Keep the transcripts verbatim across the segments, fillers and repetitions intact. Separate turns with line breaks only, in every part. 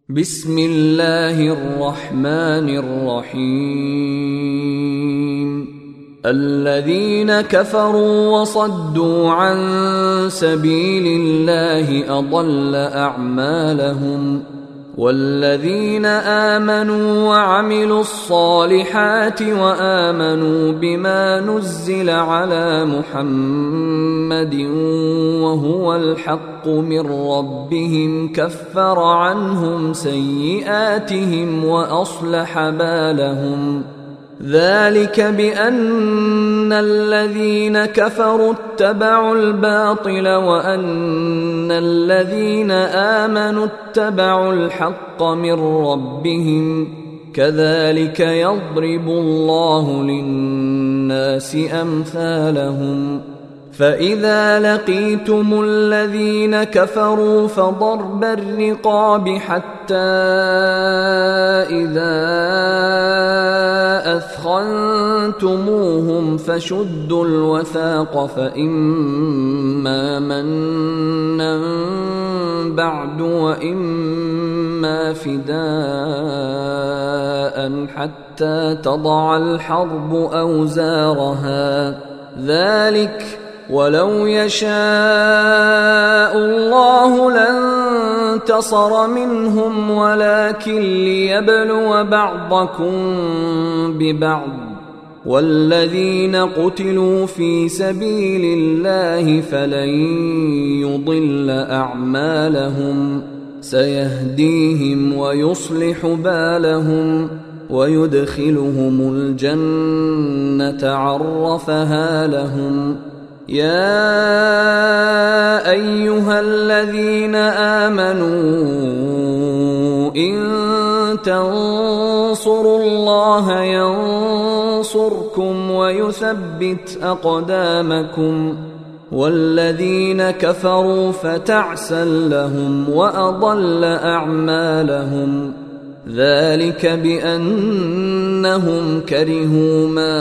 بسم الله الرحمن الرحيم الذين كفروا وصدوا عن سبيل الله أضل أعمالهم والذين آمنوا وعملوا الصالحات وآمنوا بما نزل على محمد وهو الحق من ربهم كفر عنهم سيئاتهم وأصلح بالهم ذلك بأن الذين كفروا اتبعوا الباطل وأن الذين آمنوا اتبعوا الحق من ربهم كذلك يضرب الله للناس أمثالهم فإذا لقيتم الذين كفروا فضرب الرقاب حتى إذا أثخنتموهم فشدوا الوثاق فإما منا بعد وإما فداء حتى تضع الحرب أوزارها ذلك ولو يشاء الله لانتصر منهم ولكن ليبلو بعضكم ببعض والذين قتلوا في سبيل الله فلن يضل أعمالهم سيهديهم ويصلح بالهم ويدخلهم الجنة عرفها لهم يا أيها الذين آمنوا إن تنصروا الله ينصركم ويثبت أقدامكم والذين كفروا فتعسا لهم وأضل أعمالهم ذلك بأنهم كرهوا ما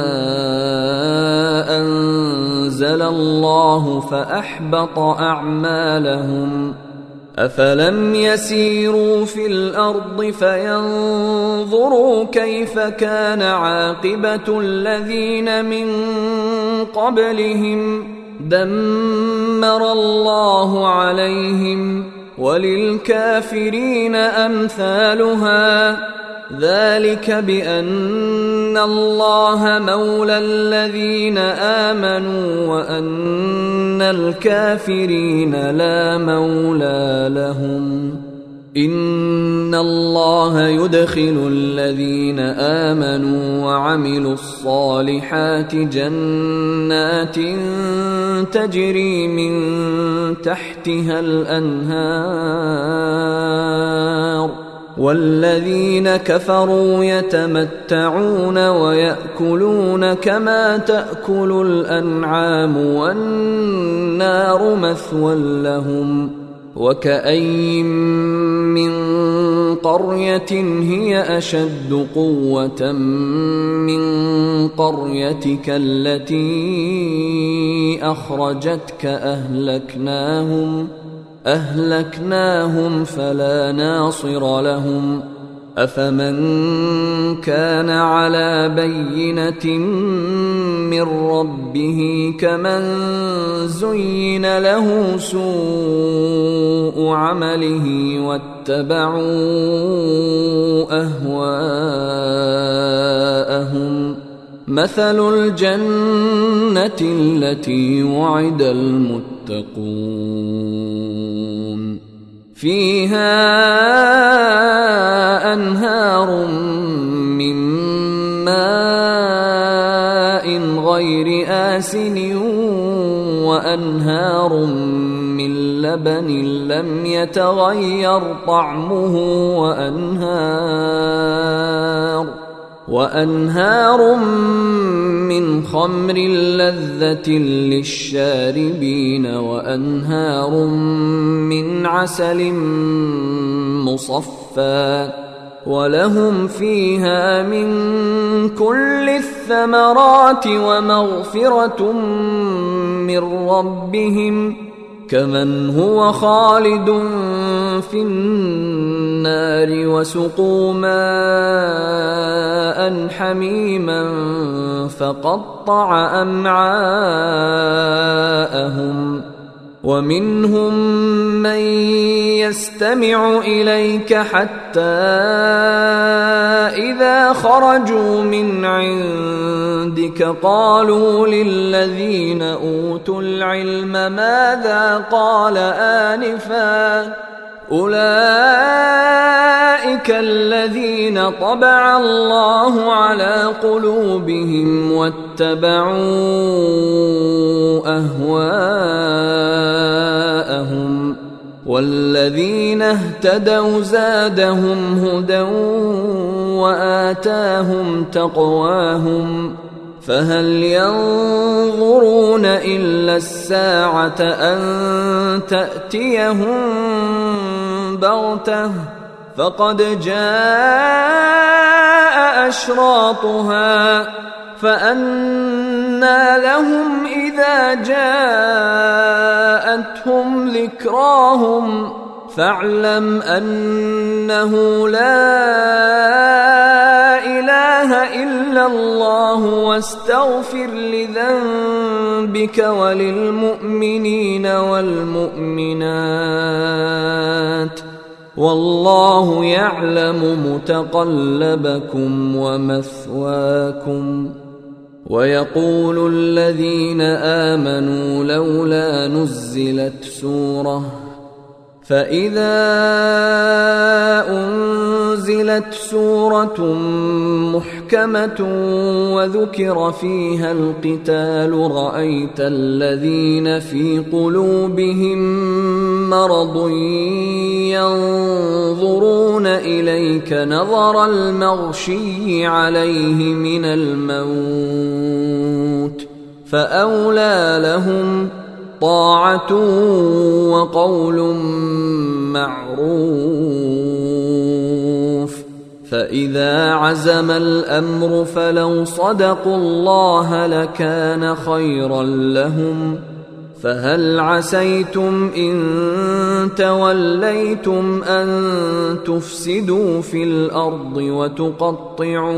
أنزل الله فأحبط أعمالهم أفلم يسيروا في الأرض فينظروا كيف كان عاقبة الذين من قبلهم دمر الله عليهم وللكافرين أمثالها ذلك بأن الله مولى الذين آمنوا وأن الكافرين لا مولى لهم إن الله يدخل الذين آمنوا وعملوا الصالحات جنات تجري من تحتها الأنهار والذين كفروا يتمتعون ويأكلون كما تأكل الأنعام والنار مثوى لهم وكأي من قرية هي أشد قوة من قريتك التي أخرجتك أهلكناهم أهلكناهم فلا ناصر لهم أفمن كان على بينة من ربه كمن زين له سوء عمله واتبعوا أهواءهم مثل الجنة التي وعد المتقون فيها أنهار من ماء غير آسن وأنهار من لبن لم يتغير طعمه وأنهار وأنهار من خمر لذة للشاربين وأنهار من عسل مصفى ولهم فيها من كل الثمرات ومغفرة من ربهم كمن هو خالد في النار النار وسقوا ماء حميما فقطع أمعاءهم ومنهم من يستمع إليك حتى إذا خرجوا من عندك قالوا للذين أوتوا العلم ماذا قال آنفا أولئك الذين طبع الله على قلوبهم واتبعوا أهواءهم والذين اهتدوا زادهم هدى وآتاهم تقواهم فهل ينظرون إلا الساعة أن تأتيهم بغتة فقد جاء أشراطها فأنى لهم إذا جاءتهم ذكراهم فاعلم أنه لا إله إلا الله واستغفر لذنبك وللمؤمنين والمؤمنات والله يعلم متقلبكم ومثواكم. ويقول الذين آمنوا لولا نزلت سورة فإذا أنزلت سورة محكمة وذكر فيها القتال رأيت الذين في قلوبهم مرض ينظرون إليك نظر المغشي عليه من الموت فأولى لهم طاعة وقول معروف. فإذا عزم الأمر فلو صدقوا الله لكان خيرا لهم فهل عسيتم إن توليتم أن تفسدوا في الأرض وتقطعوا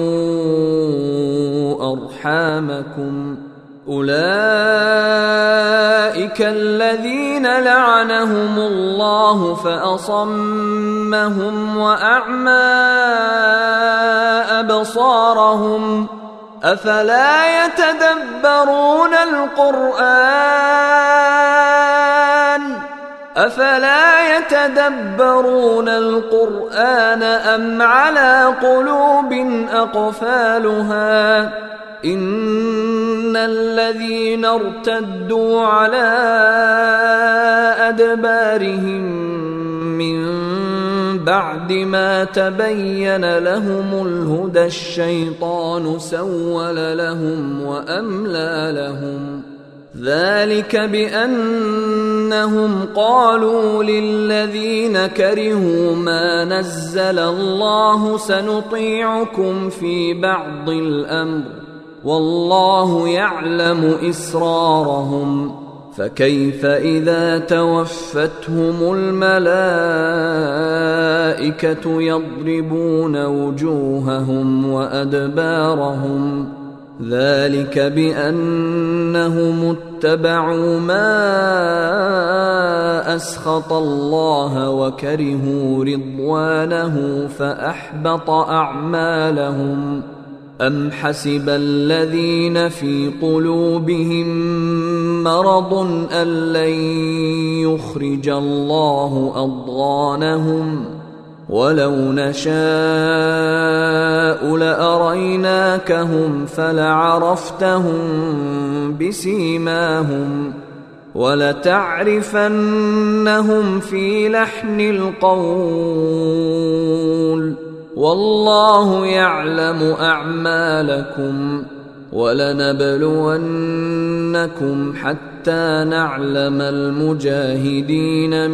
أرحامكم أولئك الذين لعنهم الله فأصمهم وأعمى أبصارهم أفلا يتدبرون القرآن أفلا يتدبرون القرآن أم على قلوب أقفالها إن الذين ارتدوا على أدبارهم من بعد ما تبين لهم الهدى الشيطان سول لهم وأملى لهم ذلك بأنهم قالوا للذين كرهوا ما نزل الله سنطيعكم في بعض الأمر والله يعلم إسرارهم فكيف إذا توفتهم الملائكة يضربون وجوههم وأدبارهم ذلك بأنهم اتبعوا ما أسخط الله وكرهوا رضوانه فأحبط أعمالهم أم حسب الذين في قلوبهم مرض أن لن يخرج الله أضغانهم ولو نشاء لأريناكهم فلعرفتهم بسيماهم ولتعرفنهم في لحن القول والله يعلم أعمالكم ولنبلونكم حتى نعلم المجاهدين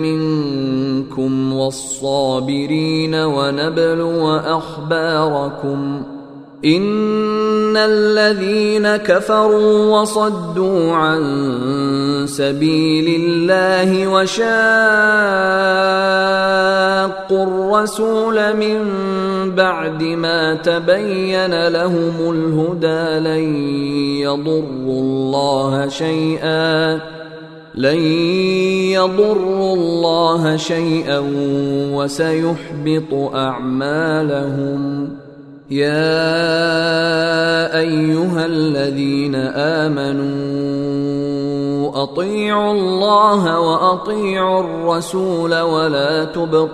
منكم والصابرين ونبلو أخباركم إن الذين كفروا وصدوا عن سبيل الله وشاقوا الرسول من بعد ما تبين لهم الهدى لن يضروا الله شيئا لن يضروا الله شيئا وسيحبط أعمالهم. يا أيها الذين آمنوا أطيعوا الله وأطيعوا الرسول ولا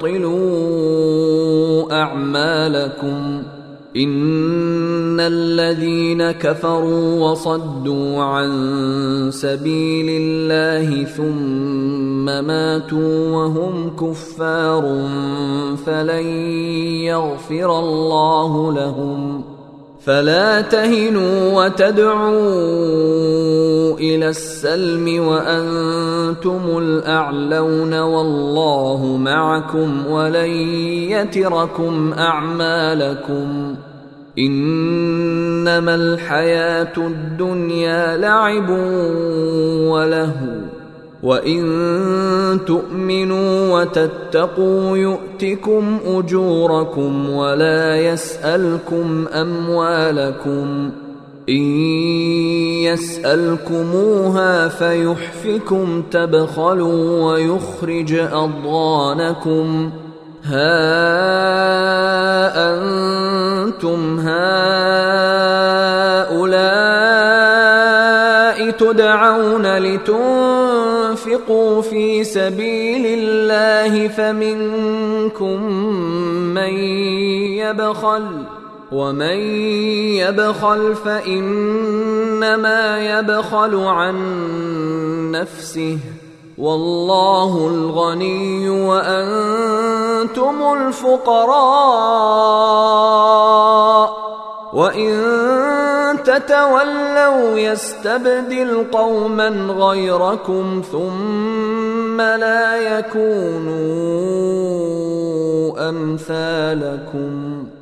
تبطلوا أعمالكم. إن الذين كفروا وصدوا عن سبيل الله ثم ماتوا وهم كفار فلن يغفر الله لهم. فلا تهنوا وتدعوا إلى السلم وأنتم الأعلون والله معكم ولن يتركم أعمالكم. إنما الحياة الدنيا لعب ولهو وإن تؤمنوا وتتقوا يؤتكم أجوركم ولا يسألكم أموالكم. إن يسألكموها فيحفكم تبخلوا ويخرج أضغانكم. ها أنتم هؤلاء تدعون لتنفقوا في سبيل الله فمنكم من يبخل ومن يبخل فإنما يبخل عن نفسه والله الغني وأنتم الفقراء وإن تتولوا يستبدل قوما غيركم ثم لا يكونوا أمثالكم.